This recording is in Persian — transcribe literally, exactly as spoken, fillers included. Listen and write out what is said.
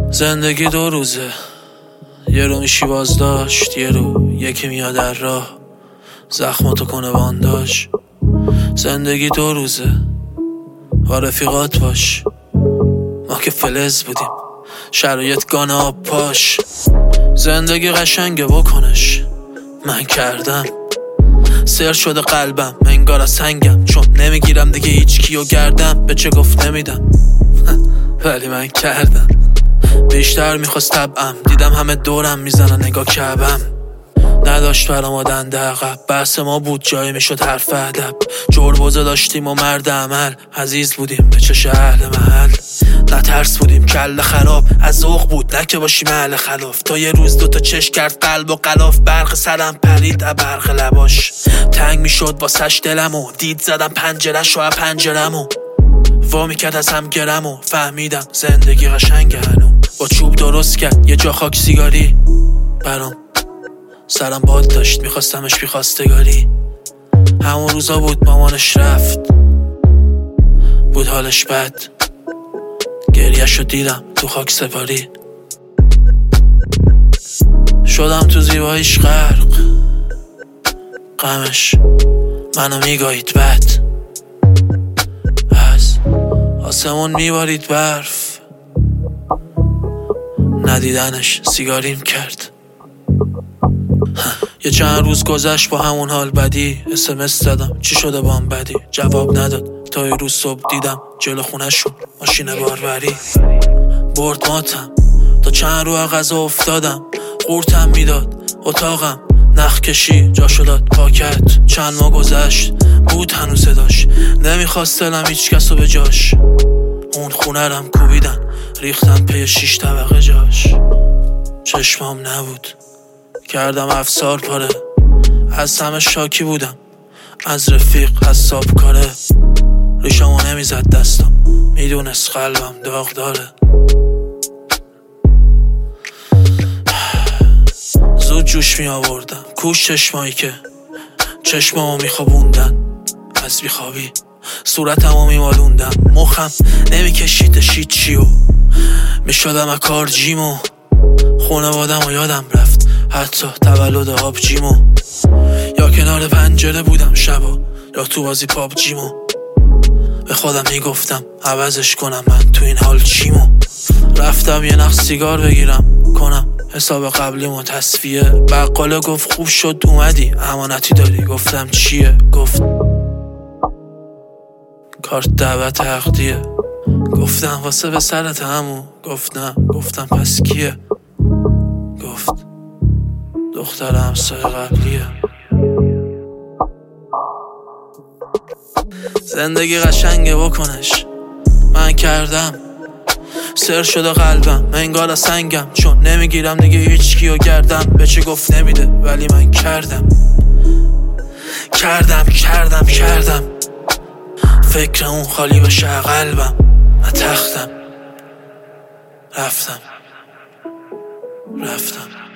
زندگی دو روزه، یه رو میشی بازداشت، یه رو یکی میاد در راه زخماتو کنه بانداش. زندگی دو روزه، با رفیقات باش، ما که فلز بودیم شرایط گانه آب پاش. زندگی قشنگه بکنش، من کردم سر شده قلبم انگار از سنگم، چون نمیگیرم دیگه هیچ کیو گردم، به چه گفت نمیدم ولی من کردم. بیشتر میخواست طبعم، دیدم همه دورم میزنن نگاه کعبم، نداشت برام آدنده عقب، بحث ما بود جایی میشد حرف ادب. جربوزه داشتیم و مرد عمل، عزیز بودیم به چش اهل محل، نه ترس بودیم کله خراب، از ذوق بود نه که باشیم اهل خلاف. تا یه روز دوتا چش کرد قلب و غلاف، برق سرم پرید از برق لباش، تنگ میشد واسش دلمو، دید زدم پنجره‌شو از پنجرمو، وا میکرد از هم گرمو، فهمیدم زندگی قشنگه هنو. با چوب درست کرد یه جا خاک سیگاری برام، سرم باد داشت میخواستمش بی خواستگاری. همون روزا بود مامانش رفت، بود حالش بد، گریه‌شو دیدم تو خاک سپاری. شدم تو زیباییش غرق، غمش منو میگاهید بد، از آسمون میبارید برف، ندیدنش سیگاریم کرد. یه چند روز گذشت با همون حال بدی، اسمس زدم چی شده بام بدی، جواب نداد تا یه روز صبح دیدم جلو خونه‌شون ماشین باربری. برد ماتم تا چند رو غذا افتادم، قورتم میداد اتاقم، نخ کشی جاشو داد پاکت. چند ماه گذشت بود هنوز صداش، نمیخواست دلم هیچ کسو به جاش. اون خونه رم کوبیدن ریختن پی شیش طبقه جاش. چشمام نبود کردم افسار پاره، از همه شاکی بودم، از رفیق حساب کاره. ریشمو نمیزد دستم، میدونست قلبم داغ داره. زود جوش می آوردم کوش چشمایی که چشمامو میخوابوندن، از بیخوابی صورتمو میمالوندم، مخم نمیکشید شید چیو، میشدم اکار جیمو. خونوادم و یادم رفت حتی تولد آب جیمو، یا کنار پنجره بودم شبا یا تو بازی پاپ جیمو. به خودم میگفتم عوضش کنم من تو این حال چیمو. رفتم یه نخ سیگار بگیرم کنم حساب قبلیمو تصفیه. بقاله گفت خوب شد اومدی امانتی داری، گفتم چیه؟ گفت کارت دعوت عقدیه. گفتم واسه به سرت همو، گفت نه. گفتم پس کیه؟ گفت دختر همسایه قبلیه. زندگی قشنگه بکنش، من کردم سر شده قلبم انگار از سنگم، چون نمیگیرم دیگه هیچ کیو گردم، به چه گفت نمیده ولی من کردم کردم کردم کردم فکر اون خالی بشه قلبم، من تختم رفتم رفتم